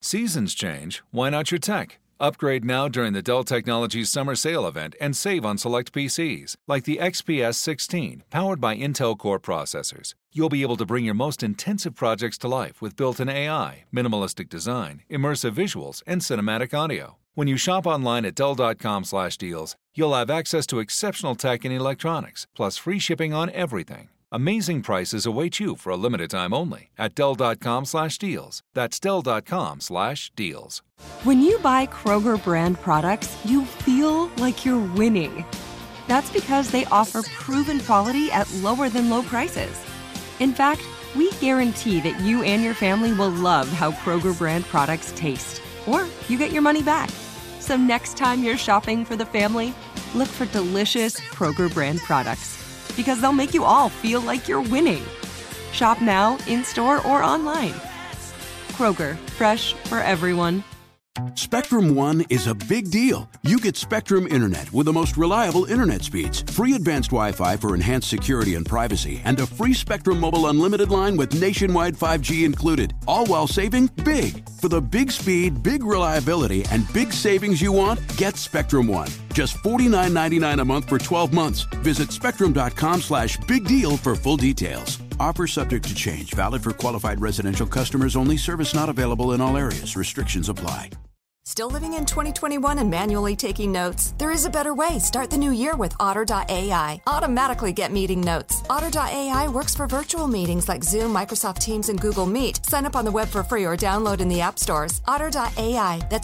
Seasons change, why not your tech? Upgrade now during the Dell Technologies Summer Sale event and save on select PCs, like the XPS 16, powered by Intel Core processors. You'll be able to bring your most intensive projects to life with built-in AI, minimalistic design, immersive visuals, and cinematic audio. When you shop online at Dell.com/deals, you'll have access to exceptional tech and electronics, plus free shipping on everything. Amazing prices await you for a limited time only at Dell.com/deals. That's Dell.com/deals. When you buy Kroger brand products, you feel like you're winning. That's because they offer proven quality at lower than low prices. In fact, we guarantee that you and your family will love how Kroger brand products taste, or you get your money back. So next time you're shopping for the family, look for delicious Kroger brand products, because they'll make you all feel like you're winning. Shop now, in-store, or online. Kroger, fresh for everyone. Spectrum One is a big deal. You get Spectrum Internet with the most reliable internet speeds, free advanced Wi-Fi for enhanced security and privacy, and a free Spectrum Mobile Unlimited line with nationwide 5G included, all while saving big. For the big speed, big reliability, and big savings you want, get Spectrum One. Just $49.99 a month for 12 months. Visit spectrum.com/big deal for full details. Offer subject to change. Valid for qualified residential customers only. Service not available in all areas. Restrictions apply. Still living in 2021 and manually taking notes? There is a better way. Start the new year with Otter.ai. Automatically get meeting notes. Otter.ai works for virtual meetings like Zoom, Microsoft Teams, and Google Meet. Sign up on the web for free or download in the app stores. Otter.ai. That's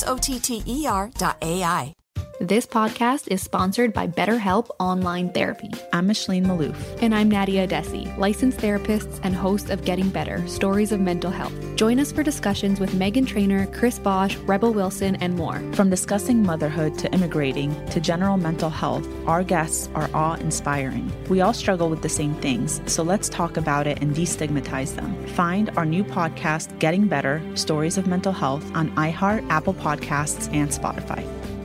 OTTER.ai. This podcast is sponsored by BetterHelp Online Therapy. I'm Micheline Malouf. And I'm Nadia Desi, licensed therapists and host of Getting Better, Stories of Mental Health. Join us for discussions with Megan Trainor, Chris Bosch, Rebel Wilson, and more. From discussing motherhood to immigrating to general mental health, our guests are awe-inspiring. We all struggle with the same things, so let's talk about it and destigmatize them. Find our new podcast, Getting Better, Stories of Mental Health, on iHeart, Apple Podcasts, and Spotify.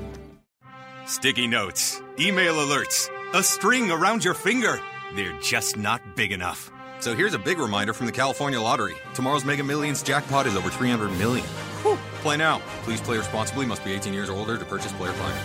Sticky notes, email alerts, a string around your finger. They're just not big enough. So here's a big reminder from the California Lottery. Tomorrow's Mega Millions jackpot is over $300 million. Whew. Play now. Please play responsibly. Must be 18 years or older to purchase player client.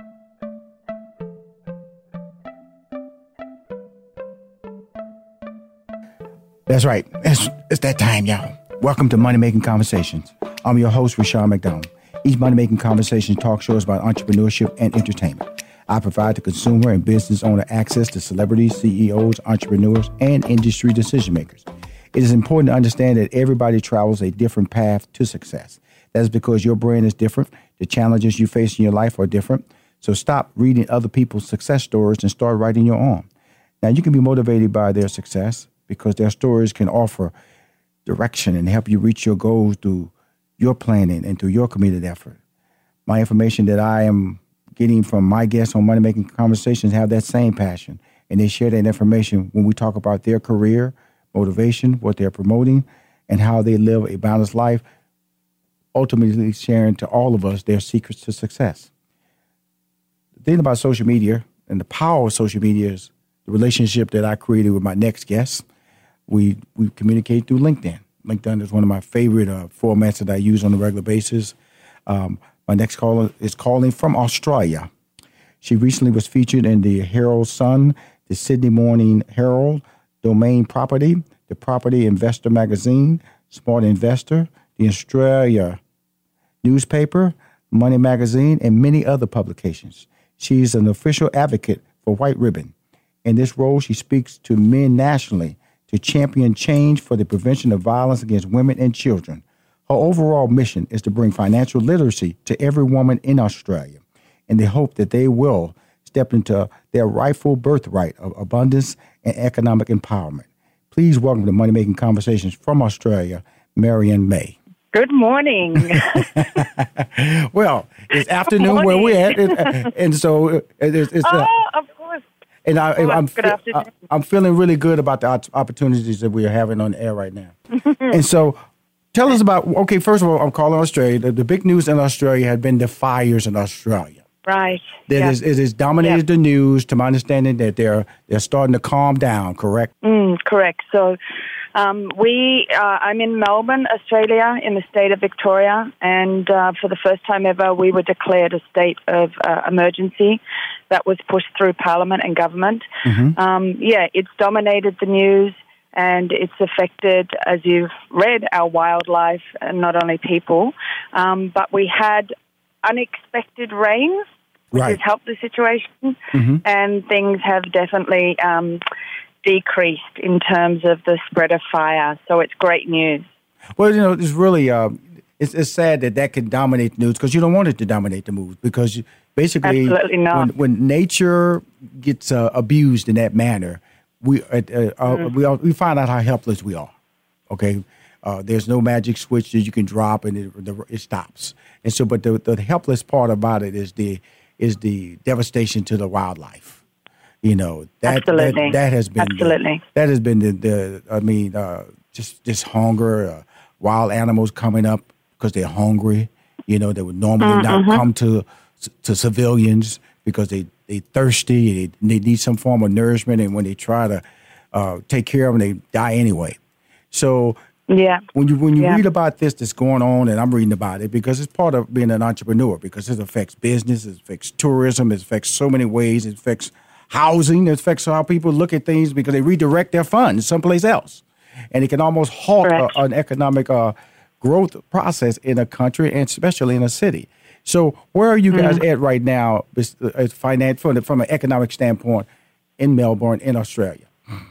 That's right. It's that time, y'all. Welcome to Money Making Conversations. I'm your host, Rashawn McDonald. Each Money Making Conversations talk shows about entrepreneurship and entertainment. I provide the consumer and business owner access to celebrities, CEOs, entrepreneurs, and industry decision makers. It is important to understand that everybody travels a different path to success. That's because your brand is different. The challenges you face in your life are different. So stop reading other people's success stories and start writing your own. Now, you can be motivated by their success because their stories can offer direction and help you reach your goals through your planning and through your committed effort. My information that I am getting from my guests on Money Making Conversations have that same passion, and they share that information when we talk about their career, motivation, what they're promoting, and how they live a balanced life, ultimately sharing to all of us their secrets to success. The thing about social media and the power of social media is the relationship that I created with my next guest. We communicate through LinkedIn. LinkedIn is one of my favorite formats that I use on a regular basis. My next caller is calling from Australia. She recently was featured in the Herald Sun, the Sydney Morning Herald, Domain Property, the Property Investor Magazine, Smart Investor, the Australia Newspaper, Money Magazine, and many other publications. She's an official advocate for White Ribbon. In this role, she speaks to men nationally to champion change for the prevention of violence against women and children. Her overall mission is to bring financial literacy to every woman in Australia, in the hope that they will step into their rightful birthright of abundance and economic empowerment. Please welcome to Money Making Conversations from Australia, Marion May. Good morning. Well, it's afternoon where we're at, and so it's of course. And I'm feeling really good about the opportunities that we are having on the air right now. And so tell us about, okay, first of all, I'm calling Australia. The big news in Australia had been the fires in Australia. Right. It has dominated the news, to my understanding, that they're starting to calm down, correct? Correct. So I'm in Melbourne, Australia, in the state of Victoria, and for the first time ever, we were declared a state of emergency that was pushed through Parliament and government. It's dominated the news, and it's affected, as you've read, our wildlife and not only people. But we had unexpected rains, which has helped the situation, and things have definitely decreased in terms of the spread of fire. So it's great news. Well, it's really it's sad that can dominate the news, because you don't want it to dominate the news, because basically absolutely not. When nature gets abused in that manner, we find out how helpless we are. Okay, there's no magic switch that you can drop and it stops. And so, but the helpless part about it is the devastation to the wildlife. That has been just hunger, wild animals coming up because they're hungry. They would normally not come to civilians because they thirsty, they need some form of nourishment, and when they try to take care of them, they die anyway. So when you read about this that's going on, and I'm reading about it because it's part of being an entrepreneur, because it affects business, it affects tourism, it affects so many ways, it affects housing, it affects how people look at things because they redirect their funds someplace else. And it can almost halt an economic growth process in a country, and especially in a city. So where are you guys at right now from an economic standpoint in Melbourne, in Australia?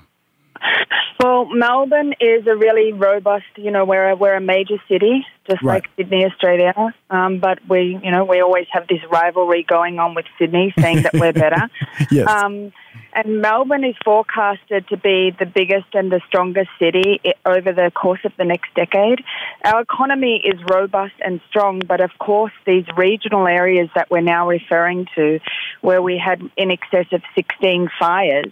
Well, Melbourne is a really robust, we're a major city, just like Sydney, Australia. But we always have this rivalry going on with Sydney, saying that we're better. Yes. And Melbourne is forecasted to be the biggest and the strongest city over the course of the next decade. Our economy is robust and strong, but of course these regional areas that we're now referring to, where we had in excess of 16 fires,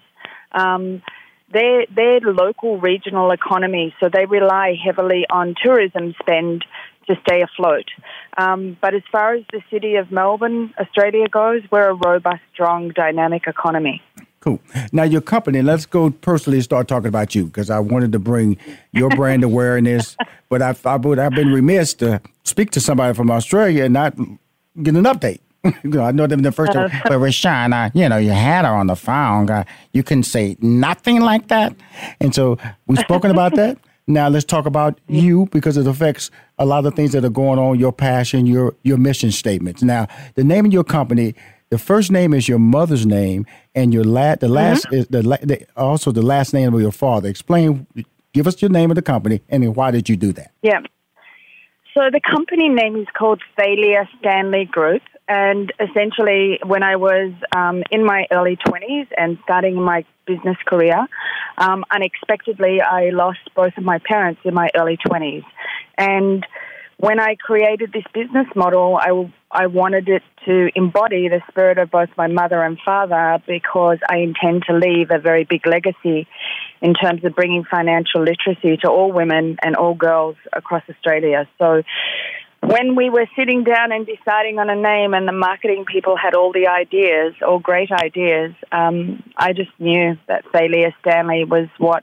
they're local regional economies, so they rely heavily on tourism spend to stay afloat. But as far as the city of Melbourne, Australia goes, we're a robust, strong, dynamic economy. Cool. Now, your company, let's go personally start talking about you, because I wanted to bring your brand awareness, but I've been remiss to speak to somebody from Australia and not get an update. I know them the first time, but Rashawn, you had her on the phone. You couldn't say nothing like that. And so we've spoken about that. Now let's talk about you, because it affects a lot of things that are going on, your passion, your mission statements. Now, the name of your company, the first name is your mother's name, and the last is also the last name of your father. Give us your name of the company, and then why did you do that? Yeah. So the company name is called Thalia Stanley Group. And essentially, when I was in my early 20s and starting my business career, unexpectedly, I lost both of my parents in my early 20s. And when I created this business model, I wanted it to embody the spirit of both my mother and father, because I intend to leave a very big legacy in terms of bringing financial literacy to all women and all girls across Australia. So when we were sitting down and deciding on a name, and the marketing people had all the ideas, all great ideas, I just knew that Thalia Stanley was what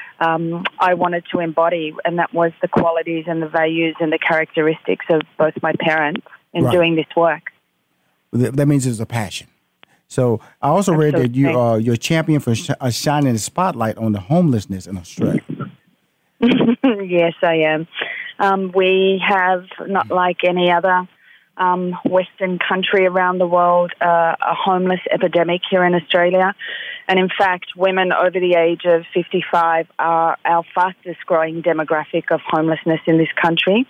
I wanted to embody, and that was the qualities and the values and the characteristics of both my parents in doing this work. That means there's a passion. So I also read that you're a champion for shining the spotlight on the homelessness in Australia. Yes, I am. We have, not like any other Western country around the world, a homeless epidemic here in Australia. And in fact, women over the age of 55 are our fastest growing demographic of homelessness in this country.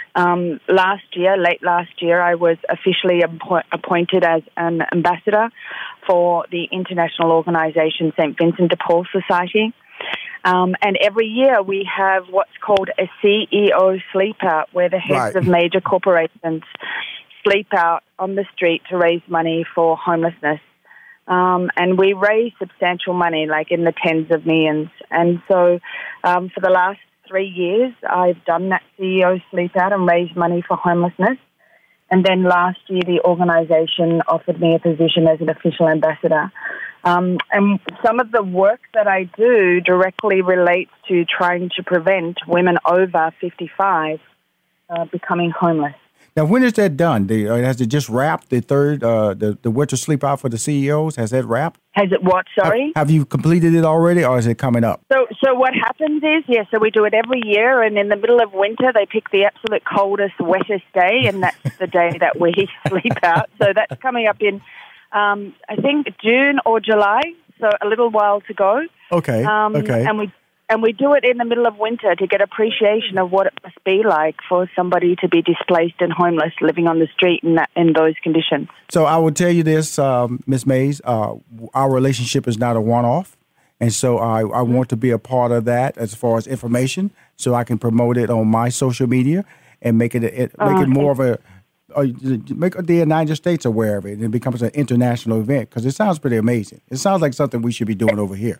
Late last year, I was officially appointed as an ambassador for the international organisation St. Vincent de Paul Society. And every year we have what's called a CEO sleep out, where the heads of major corporations sleep out on the street to raise money for homelessness. And we raise substantial money, like in the tens of millions. And so for the last 3 years, I've done that CEO sleep out and raised money for homelessness. And then last year, the organisation offered me a position as an official ambassador. And some of the work that I do directly relates to trying to prevent women over 55 becoming homeless. Now, when is that done? Has it just wrapped, the third, the Winter Sleep Out for the CEOs? Has that wrapped? Has it what, sorry? Have you completed it already, or is it coming up? So what happens is, so we do it every year, and in the middle of winter, they pick the absolute coldest, wettest day, and that's the day that we sleep out. So that's coming up in, I think, June or July, so a little while to go. Okay, okay. And we do it in the middle of winter to get appreciation of what it must be like for somebody to be displaced and homeless, living on the street in those conditions. So I will tell you this, Ms. Mays, our relationship is not a one-off. And so I want to be a part of that as far as information, so I can promote it on my social media and make it more of make the United States aware of it, and it becomes an international event, because it sounds pretty amazing. It sounds like something we should be doing over here.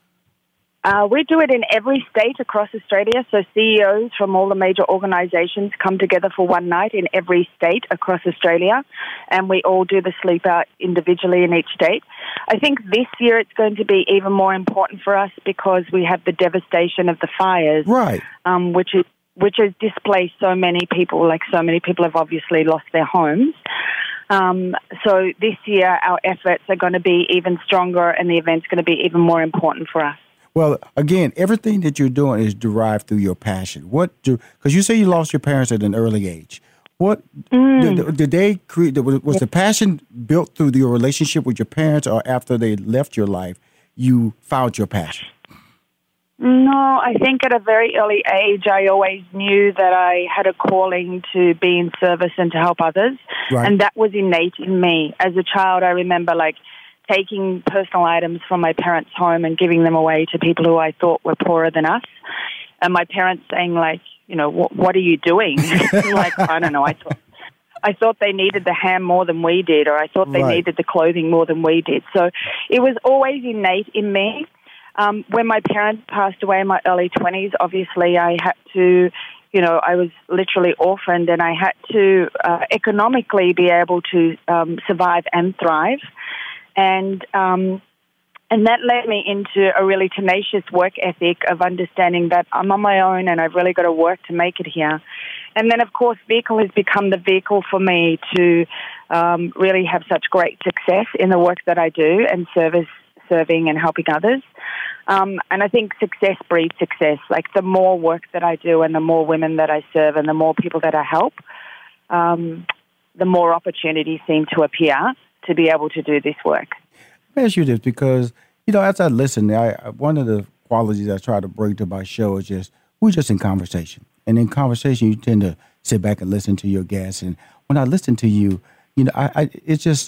We do it in every state across Australia, so CEOs from all the major organisations come together for one night in every state across Australia, and we all do the sleep out individually in each state. I think this year it's going to be even more important for us because we have the devastation of the fires, right? Which has displaced so many people. Like, so many people have obviously lost their homes. So this year our efforts are going to be even stronger, and the event's going to be even more important for us. Well, again, everything that you're doing is derived through your passion. Because you say you lost your parents at an early age. What did they create? Was the passion built through your relationship with your parents, or after they left your life, you found your passion? No, I think at a very early age, I always knew that I had a calling to be in service and to help others. Right. And that was innate in me. As a child, I remember taking personal items from my parents' home and giving them away to people who I thought were poorer than us. And my parents saying, what are you doing? I don't know. I thought they needed the ham more than we did, or I thought they needed the clothing more than we did. So it was always innate in me. When my parents passed away in my early 20s, obviously I had to, I was literally orphaned, and I had to economically be able to survive and thrive. And that led me into a really tenacious work ethic of understanding that I'm on my own and I've really got to work to make it here. And then, of course, Vehicle has become the vehicle for me to really have such great success in the work that I do, and serving and helping others. And I think success breeds success. Like, the more work that I do and the more women that I serve and the more people that I help, the more opportunities seem to appear to be able to do this work. Let me ask you this, because, as I listen, one of the qualities I try to bring to my show is we're just in conversation. And in conversation, you tend to sit back and listen to your guests. And when I listen to you, it just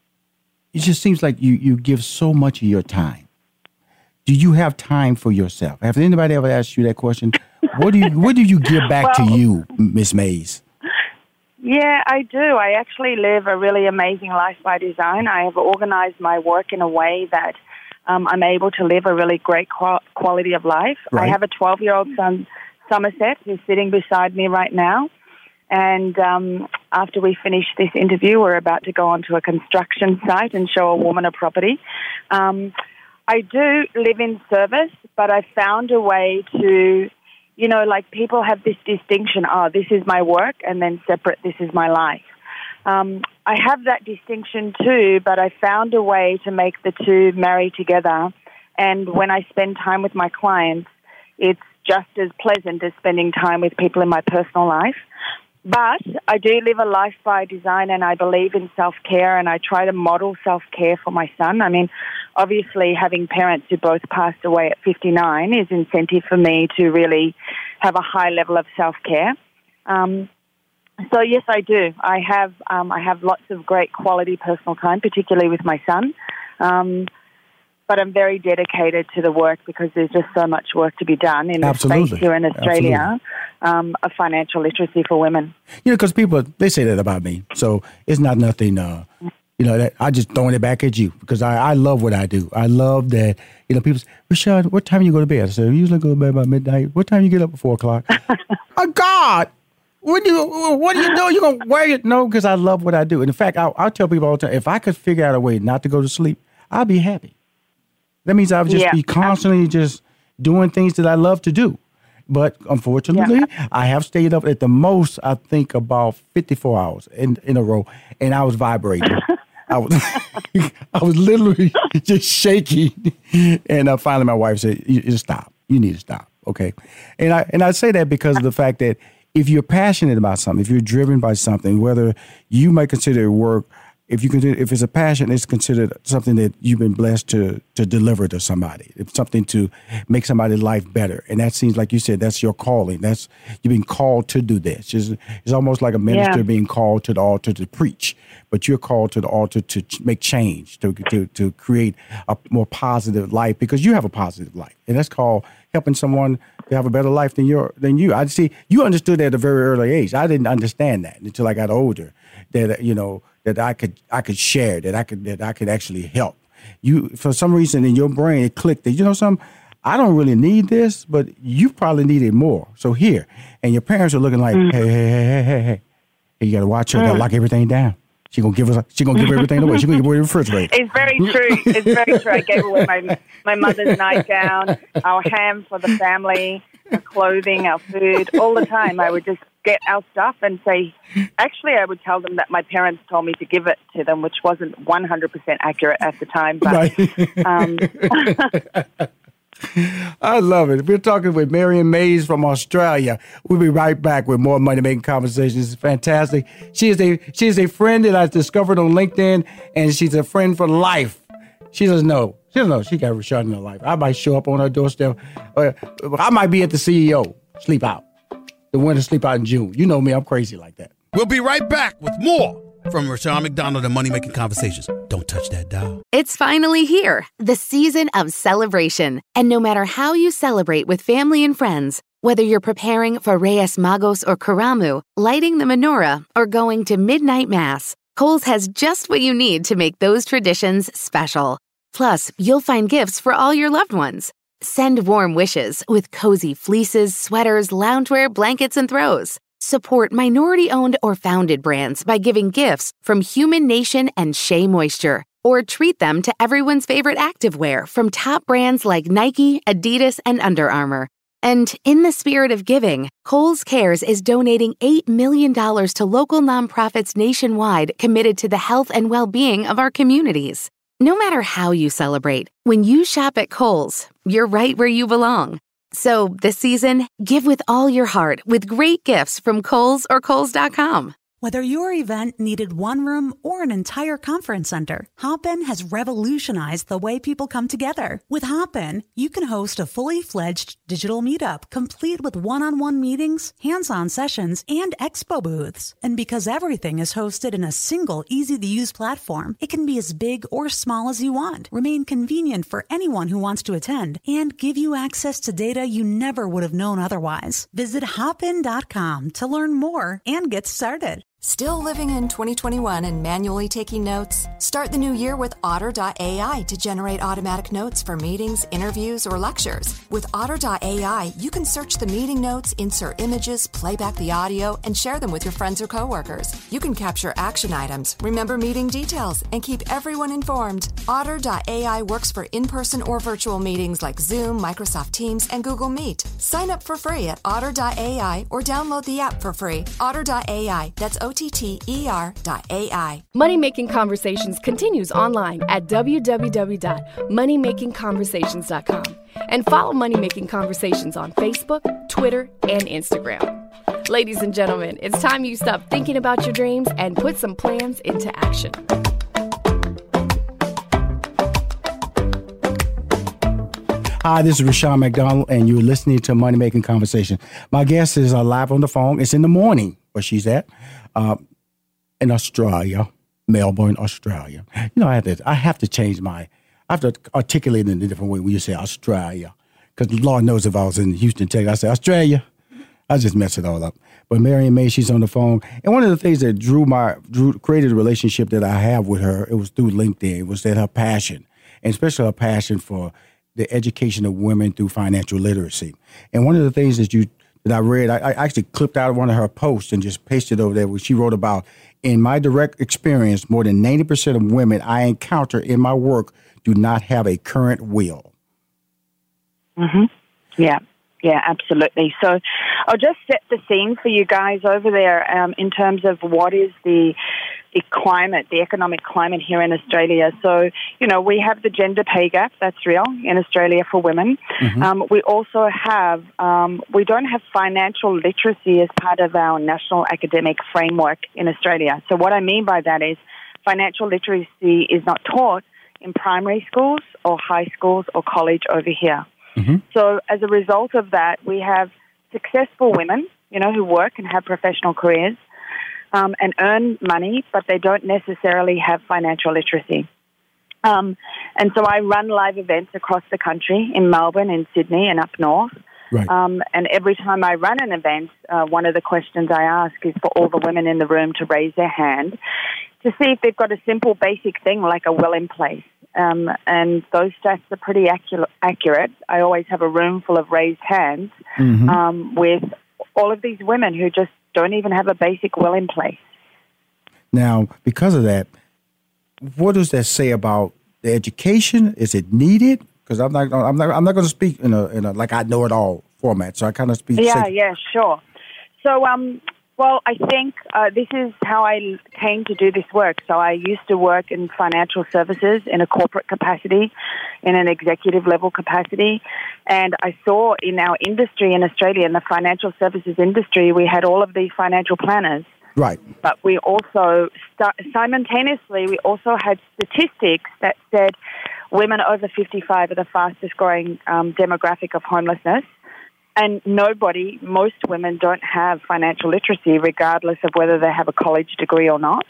seems like you give so much of your time. Do you have time for yourself? Have anybody ever asked you that question? What do you give back to you, Miss Mays? Yeah, I do. I actually live a really amazing life by design. I have organized my work in a way that I'm able to live a really great quality of life. Right. I have a 12-year-old son, Somerset, who's sitting beside me right now. And after we finish this interview, we're about to go onto a construction site and show a woman a property. I do live in service, but I found a way to, people have this distinction, this is my work, and then separate, this is my life. I have that distinction too, but I found a way to make the two marry together. And when I spend time with my clients, it's just as pleasant as spending time with people in my personal life. But I do live a life by design, and I believe in self-care, and I try to model self-care for my son. I mean, obviously having parents who both passed away at 59 is incentive for me to really have a high level of self-care. So yes, I do. I have lots of great quality personal time, particularly with my son. But I'm very dedicated to the work because there's just so much work to be done in the space here in Australia of financial literacy for women. Because people, they say that about me. So it's not nothing, that I just throwing it back at you because I love what I do. I love that, people say, Rashad, what time do you go to bed? I say, I usually go to bed about midnight. What time do you get up at 4 o'clock? Oh, God! what are you doing? You gonna wear it? No, because I love what I do. And in fact, I'll tell people all the time, if I could figure out a way not to go to sleep, I'd be happy. That means I would just be constantly just doing things that I love to do. But unfortunately, I have stayed up at the most, I think, about 54 hours in a row, and I was vibrating. I was literally just shaking. And finally, my wife said, "You stop. You need to stop." Okay. And I say that because of the fact that if you're passionate about something, if you're driven by something, whether you might consider it work, if it's a passion, it's considered something that you've been blessed to deliver to somebody. It's something to make somebody's life better. And that seems like you said, that's your calling. You've been called to do this. It's almost like a minister being called to the altar to preach, but you're called to the altar to make change, to create a more positive life, because you have a positive life. And that's called helping someone to have a better life than you. I see you understood that at a very early age. I didn't understand that until I got older. That I could share, that I could actually help. You, for some reason in your brain, it clicked that, something, I don't really need this, but you probably need it more. So here, and your parents are looking like, hey, you got to watch her, got to lock everything down. She gonna give everything away. She gonna give away the refrigerator. It's very true. It's very true. I gave away my mother's nightgown, our ham for the family, our clothing, our food, all the time. I would just get our stuff and say, actually, I would tell them that my parents told me to give it to them, which wasn't 100% accurate at the time. But, I love it. We're talking with Marion Mays from Australia. We'll be right back with more Money Making Conversations. It's fantastic. She is a friend that I discovered on LinkedIn, and she's a friend for life. She doesn't know. She got Rashad in her life. I might show up on her doorstep. I might be at the CEO. Sleep out. The winter sleep out in June. You know me. I'm crazy like that. We'll be right back with more from Rashawn McDonald and Money Making Conversations. Don't touch that dial. It's finally here, the season of celebration. And no matter how you celebrate with family and friends, whether you're preparing for Reyes Magos or Karamu, lighting the menorah, or going to midnight mass, Kohl's has just what you need to make those traditions special. Plus, you'll find gifts for all your loved ones. Send warm wishes with cozy fleeces, sweaters, loungewear, blankets, and throws. Support minority-owned or founded brands by giving gifts from Human Nation and Shea Moisture. Or treat them to everyone's favorite activewear from top brands like Nike, Adidas, and Under Armour. And in the spirit of giving, Kohl's Cares is donating $8 million to local nonprofits nationwide committed to the health and well-being of our communities. No matter how you celebrate, when you shop at Kohl's, you're right where you belong. So this season, give with all your heart with great gifts from Kohl's or Kohls.com. Whether your event needed one room or an entire conference center, Hopin has revolutionized the way people come together. With Hopin, you can host a fully fledged digital meetup, complete with one-on-one meetings, hands-on sessions, and expo booths. And because everything is hosted in a single, easy-to-use platform, it can be as big or small as you want, remain convenient for anyone who wants to attend, and give you access to data you never would have known otherwise. Visit hopin.com to learn more and get started. Still living in 2021 and manually taking notes? Start the new year with Otter.ai to generate automatic notes for meetings, interviews, or lectures. With Otter.ai, you can search the meeting notes, insert images, play back the audio, and share them with your friends or coworkers. You can capture action items, remember meeting details, and keep everyone informed. Otter.ai works for in-person or virtual meetings like Zoom, Microsoft Teams, and Google Meet. Sign up for free at Otter.ai or download the app for free. Otter.ai, that's OTTER.ai. Money Making Conversations continues online at www.moneymakingconversations.com and follow Money Making Conversations on Facebook, Twitter, and Instagram. Ladies and gentlemen, it's time you stop thinking about your dreams and put some plans into action. Hi, this is Rashawn McDonald, and you're listening to Money Making Conversation. My guest is live on the phone. It's in the morning where she's at, in Australia, Melbourne, Australia. I have to change I have to articulate it in a different way when you say Australia, because Lord knows if I was in Houston, Texas, I say Australia. I just mess it all up. But Marion May, she's on the phone, and one of the things that created a relationship that I have with her, it was through LinkedIn. It was that her passion, and especially her passion for the education of women through financial literacy. And one of the things that you that I read. I actually clipped out one of her posts and just pasted over there where she wrote about, in my direct experience, more than 90% of women I encounter in my work do not have a current will. Mm-hmm. Yeah. Yeah, absolutely. So I'll just set the scene for you guys over there in terms of what is the climate, the economic climate here in Australia. So, you know, we have the gender pay gap, that's real, in Australia for women. Mm-hmm. We also have, we don't have financial literacy as part of our national academic framework in Australia. So what I mean by that is financial literacy is not taught in primary schools or high schools or college over here. Mm-hmm. So as a result of that, we have successful women, you know, who work and have professional careers and earn money, but they don't necessarily have financial literacy. And so I run live events across the country in Melbourne, in Sydney, and up north. Right. And every time I run an event, one of the questions I ask is for all the women in the room to raise their hand to see if they've got a simple basic thing like a will in place. And those stats are pretty accurate. I always have a room full of raised hands with all of these women who just don't even have a basic will in place. Now, because of that, what does that say about the education? Is it needed? Because I'm not going to speak in a like I know it all format. So I kind of speak. Yeah, sure. So, well, I think this is how I came to do this work. So I used to work in financial services in a corporate capacity, in an executive level capacity. And I saw in our industry in Australia, in the financial services industry, we had all of these financial planners. Right. But we also, simultaneously, we also had statistics that said women over 55 are the fastest growing demographic of homelessness. And most women don't have financial literacy, regardless of whether they have a college degree or not.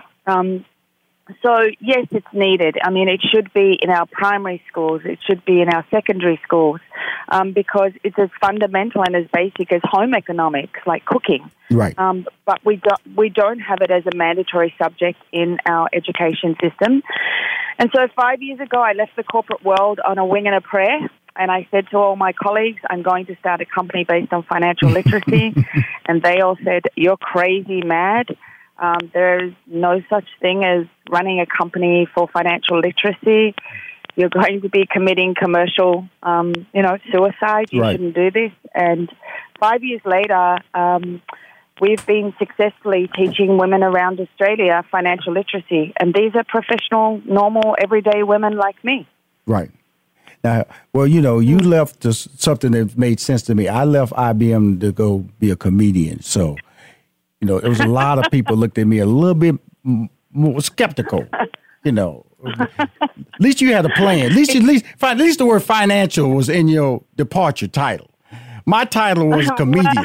So, yes, it's needed. I mean, it should be in our primary schools. It should be in our secondary schools because it's as fundamental and as basic as home economics, like cooking. Right. But we don't have it as a mandatory subject in our education system. And so 5 years ago, I left the corporate world on a wing and a prayer. And I said to all my colleagues, I'm going to start a company based on financial literacy. And they all said, you're crazy mad. There's no such thing as running a company for financial literacy. You're going to be committing commercial, suicide. You shouldn't do this. And 5 years later, we've been successfully teaching women around Australia financial literacy. And these are professional, normal, everyday women like me. Right. Now, well, you know, you left something that made sense to me. I left IBM to go be a comedian. So, you know, there was a lot of people looked at me a little bit more skeptical, you know. At least you had a plan. At least the word financial was in your departure title. My title was comedian.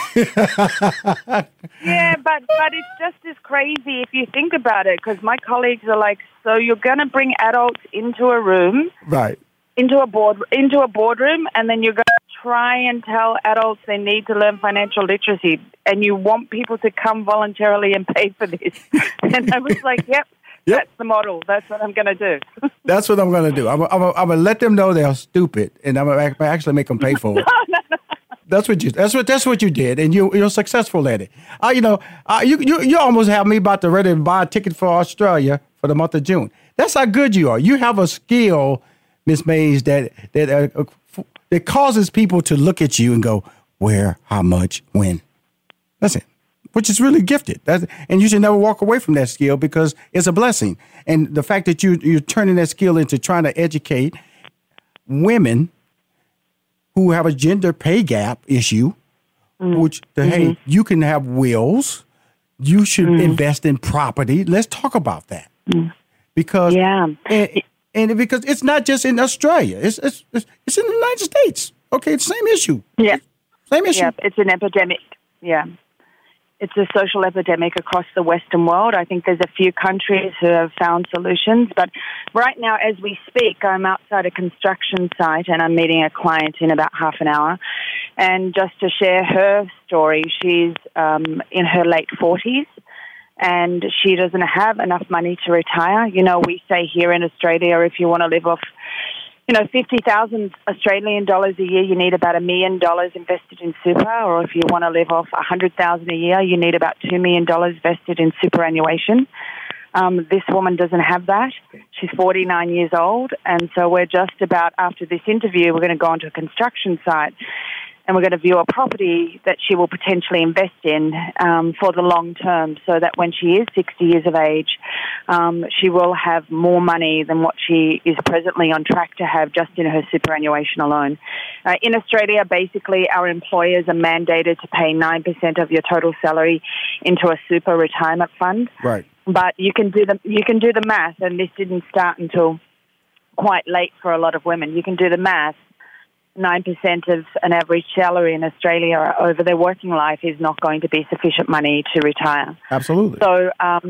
Yeah, but it's just as crazy if you think about it, because my colleagues are like, so you're going to bring adults into a room. Right. Into a boardroom, and then you're going to try and tell adults they need to learn financial literacy, and you want people to come voluntarily and pay for this. And I was like, yep. That's the model. That's what I'm going to do. That's what I'm going to do. I'm going to let them know they're stupid, and I'm going to actually make them pay for it. No. That's what you did, and you're successful at it. You almost have me about to ready to buy a ticket for Australia for the month of June. That's how good you are. You have a skill, Miss Mays, that causes people to look at you and go, where, how much, when. That's it, which is really gifted. And you should never walk away from that skill because it's a blessing. And the fact that you're turning that skill into trying to educate women who have a gender pay gap issue, hey, you can have wills. You should invest in property. Let's talk about that. Because And because it's not just in Australia, it's in the United States. Okay, it's the same issue. Yeah, same issue. Yeah, it's an epidemic. Yeah, it's a social epidemic across the Western world. I think there's a few countries who have found solutions, but right now, as we speak, I'm outside a construction site and I'm meeting a client in about half an hour. And just to share her story, she's in her late 40s. And she doesn't have enough money to retire. You know, we say here in Australia, if you want to live off $50,000 Australian dollars a year, you need about $1 million invested in super, or if you want to live off $100,000 a year, you need about $2 million vested in superannuation. This woman doesn't have that. She's 49 years old, and so we're just about, after this interview, we're going to go onto a construction site, and we're going to view a property that she will potentially invest in for the long term, so that when she is 60 years of age, she will have more money than what she is presently on track to have just in her superannuation alone. In Australia, basically, our employers are mandated to pay 9% of your total salary into a super retirement fund. Right. But you can do the math, and this didn't start until quite late for a lot of women. You can do the math. 9% of an average salary in Australia over their working life is not going to be sufficient money to retire. Absolutely. So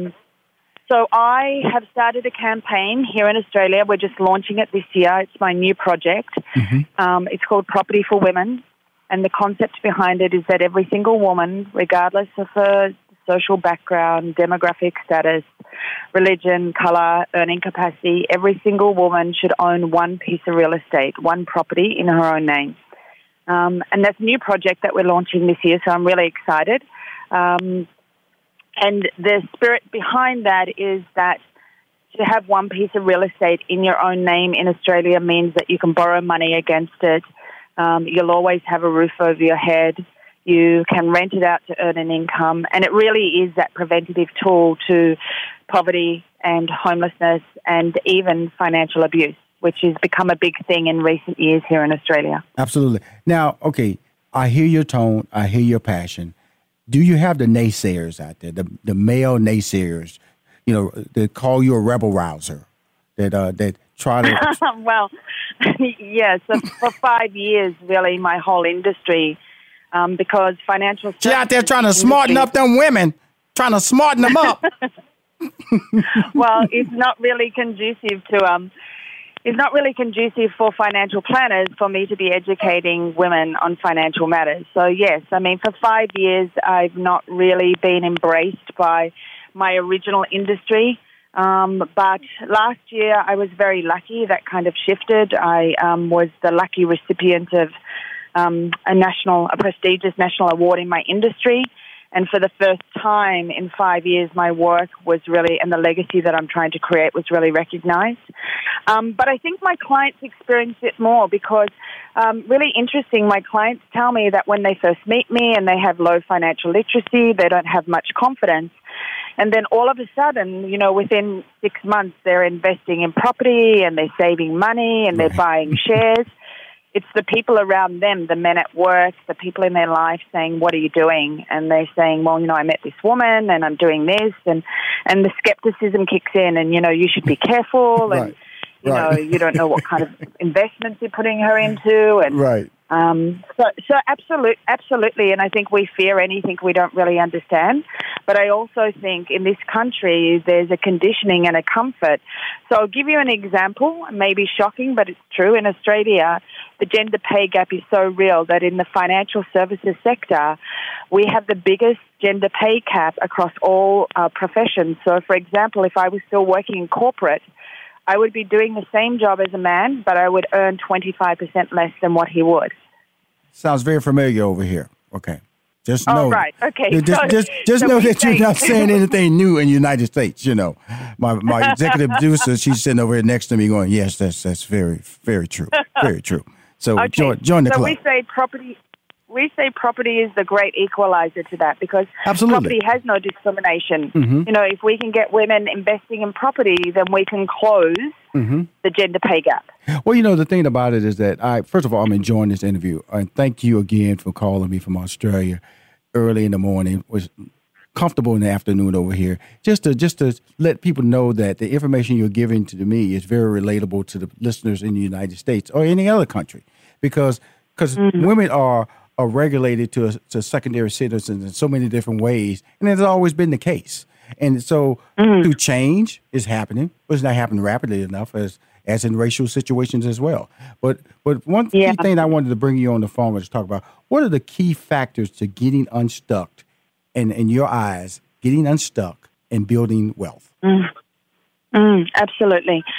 I have started a campaign here in Australia. We're just launching it this year. It's my new project. Mm-hmm. It's called Property for Women. And the concept behind it is that every single woman, regardless of her social background, demographic status, religion, colour, earning capacity, every single woman should own one piece of real estate, one property in her own name. And that's a new project that we're launching this year, so I'm really excited. And the spirit behind that is that to have one piece of real estate in your own name in Australia means that you can borrow money against it. You'll always have a roof over your head. You can rent it out to earn an income, and it really is that preventative tool to poverty and homelessness and even financial abuse, which has become a big thing in recent years here in Australia. Absolutely. Now, okay, I hear your tone. I hear your passion. Do you have the naysayers out there, the male naysayers, that call you a rebel rouser, that try to... Well, yes, for 5 years, really, my whole industry... because financial... She out there trying to smarten up them women, trying to smarten them up. Well, it's not really conducive to... It's not really conducive for financial planners for me to be educating women on financial matters. So, yes, I mean, for 5 years, I've not really been embraced by my original industry. But last year, I was very lucky. That kind of shifted. I was the lucky recipient of a prestigious national award in my industry. And for the first time in 5 years, my work was really, and the legacy that I'm trying to create was really recognized. But I think my clients experience it more because, really interesting, my clients tell me that when they first meet me and they have low financial literacy, they don't have much confidence. And then all of a sudden, within 6 months, they're investing in property and they're saving money and they're buying shares. It's the people around them, the men at work, the people in their life saying, what are you doing? And they're saying, well, I met this woman and I'm doing this. And the skepticism kicks in and, you should be careful. And, you don't know what kind of investments you're putting her into. And, right. So absolutely. And I think we fear anything we don't really understand. But I also think in this country, there's a conditioning and a comfort. So I'll give you an example, maybe shocking, but it's true. In Australia, the gender pay gap is so real that in the financial services sector, we have the biggest gender pay gap across all professions. So, for example, if I was still working in corporate, I would be doing the same job as a man, but I would earn 25% less than what he would. Sounds very familiar over here. Okay. Just know. Oh, right. Okay. Just know that you're not saying anything new in the United States. My executive producer, she's sitting over here next to me going, yes, that's very, very true. Very true. So okay. Join the club. So we say property is the great equalizer to that because Absolutely. Property has no discrimination. Mm-hmm. If we can get women investing in property, then we can close the gender pay gap. Well, the thing about it is that first of all, I'm enjoying this interview. And thank you again for calling me from Australia early in the morning. Was comfortable in the afternoon over here. Just to let people know that the information you're giving to me is very relatable to the listeners in the United States or any other country. Because women are regulated to secondary citizens in so many different ways, and it's always been the case. And so through change is happening, but it's not happening rapidly enough as in racial situations as well. But one key thing I wanted to bring you on the phone was to talk about, what are the key factors to getting unstuck, and in your eyes, getting unstuck and building wealth? Absolutely.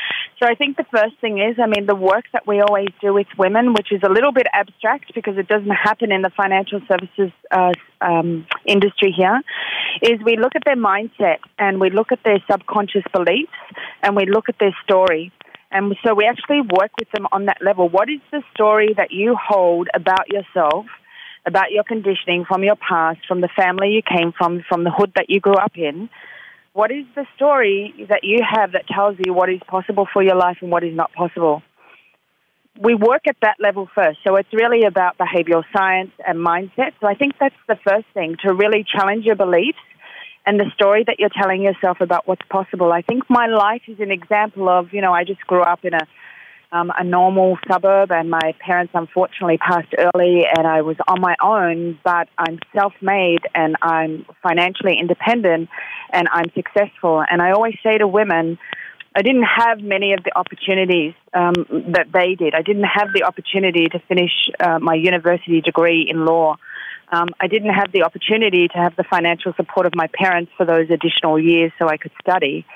So I think the first thing is, the work that we always do with women, which is a little bit abstract because it doesn't happen in the financial services industry here, is we look at their mindset and we look at their subconscious beliefs and we look at their story. And so we actually work with them on that level. What is the story that you hold about yourself, about your conditioning from your past, from the family you came from the hood that you grew up in? What is the story that you have that tells you what is possible for your life and what is not possible? We work at that level first. So it's really about behavioral science and mindset. So I think that's the first thing, to really challenge your beliefs and the story that you're telling yourself about what's possible. I think my life is an example of, I just grew up in a normal suburb, and my parents unfortunately passed early, and I was on my own, but I'm self-made and I'm financially independent and I'm successful. And I always say to women, I didn't have many of the opportunities that they did. I didn't have the opportunity to finish my university degree in law. I didn't have the opportunity to have the financial support of my parents for those additional years so I could study.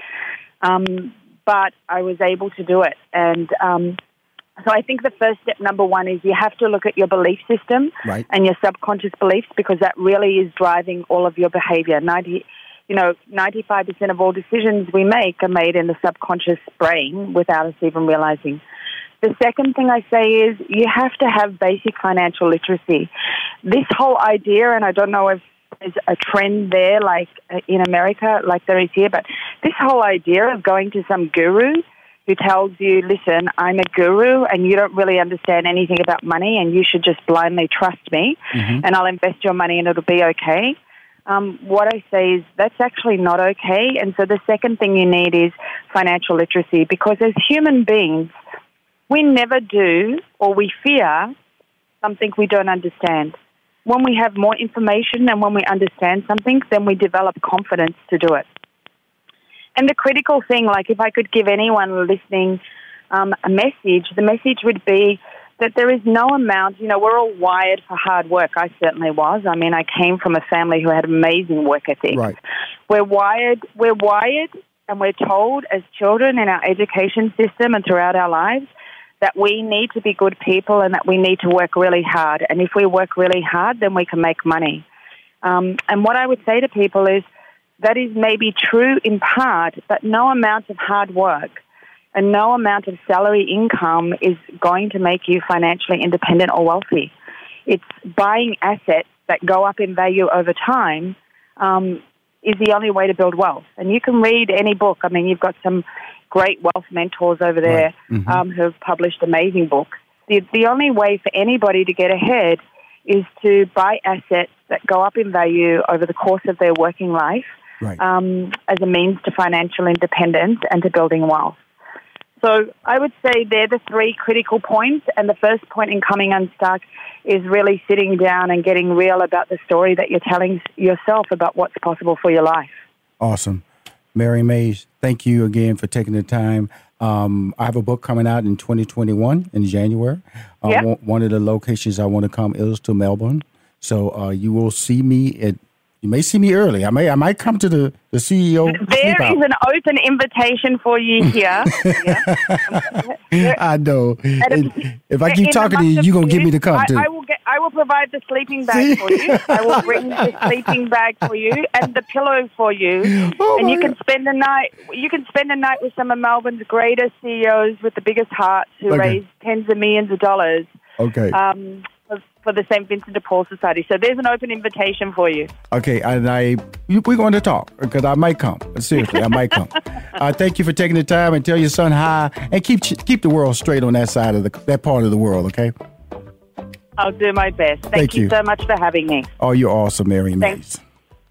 But I was able to do it. And so I think the first step, number one, is you have to look at your belief system and your subconscious beliefs, because that really is driving all of your behavior. 95% of all decisions we make are made in the subconscious brain without us even realizing. The second thing I say is you have to have basic financial literacy. This whole idea, and I don't know if there's a trend there like in America like there is here, but this whole idea of going to some guru who tells you, listen, I'm a guru and you don't really understand anything about money and you should just blindly trust me and I'll invest your money and it'll be okay. What I say is that's actually not okay. And so the second thing you need is financial literacy, because as human beings, we never do, or we fear something we don't understand. When we have more information and when we understand something, then we develop confidence to do it. And the critical thing, like if I could give anyone listening a message, the message would be that there is no amount, we're all wired for hard work. I certainly was. I came from a family who had amazing work ethic. Right. We're wired, and we're told as children in our education system and throughout our lives that we need to be good people and that we need to work really hard. And if we work really hard, then we can make money. And what I would say to people is that is maybe true in part, but no amount of hard work and no amount of salary income is going to make you financially independent or wealthy. It's buying assets that go up in value over time is the only way to build wealth. And you can read any book. You've got some great wealth mentors over there who have published amazing books. The only way for anybody to get ahead is to buy assets that go up in value over the course of their working life as a means to financial independence and to building wealth. So I would say they're the three critical points, and the first point in coming unstuck is really sitting down and getting real about the story that you're telling yourself about what's possible for your life. Awesome. Mary Mays, thank you again for taking the time. I have a book coming out in 2021 in January. One of the locations I want to come is to Melbourne. So you will see me you may see me early. I might come to the CEO. There is an open invitation for you here. I know. If I keep talking to you, you're going to get me to come too. I will provide the sleeping bag for you. I will bring the sleeping bag for you and the pillow for you. And you can spend the night. You can spend the night with some of Melbourne's greatest CEOs with the biggest hearts who raise tens of millions of dollars. Okay. For the St. Vincent de Paul Society. So there's an open invitation for you. Okay, and we're going to talk because I might come. Seriously, I might come. Thank you for taking the time, and tell your son hi, and keep the world straight on that side of that part of the world, okay? I'll do my best. Thank you so much for having me. Oh, you're awesome, Mary Mays.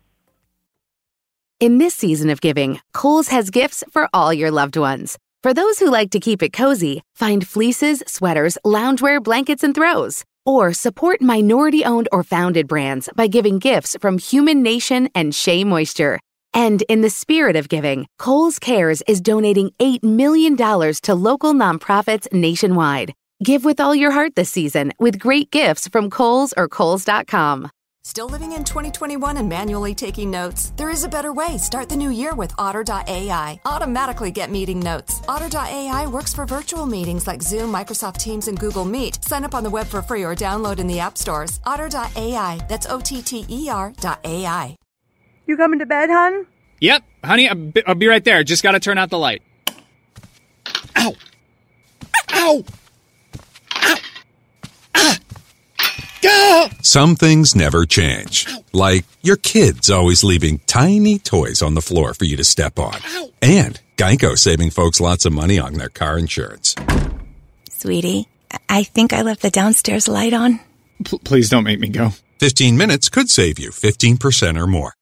In this season of giving, Kohl's has gifts for all your loved ones. For those who like to keep it cozy, find fleeces, sweaters, loungewear, blankets, and throws. Or support minority-owned or founded brands by giving gifts from Human Nation and Shea Moisture. And in the spirit of giving, Kohl's Cares is donating $8 million to local nonprofits nationwide. Give with all your heart this season with great gifts from Kohl's or Kohls.com. Still living in 2021 and manually taking notes? There is a better way. Start the new year with Otter.ai. Automatically get meeting notes. Otter.ai works for virtual meetings like Zoom, Microsoft Teams, and Google Meet. Sign up on the web for free or download in the app stores. Otter.ai. That's OTTER.ai. You coming to bed, hon? Yep, honey, I'll be right there. Just gotta turn out the light. Ow! Ow! Ow! Ah! Ah! Some things never change. Like your kids always leaving tiny toys on the floor for you to step on. And Geico saving folks lots of money on their car insurance. Sweetie, I think I left the downstairs light on. Please don't make me go. 15 minutes could save you 15% or more.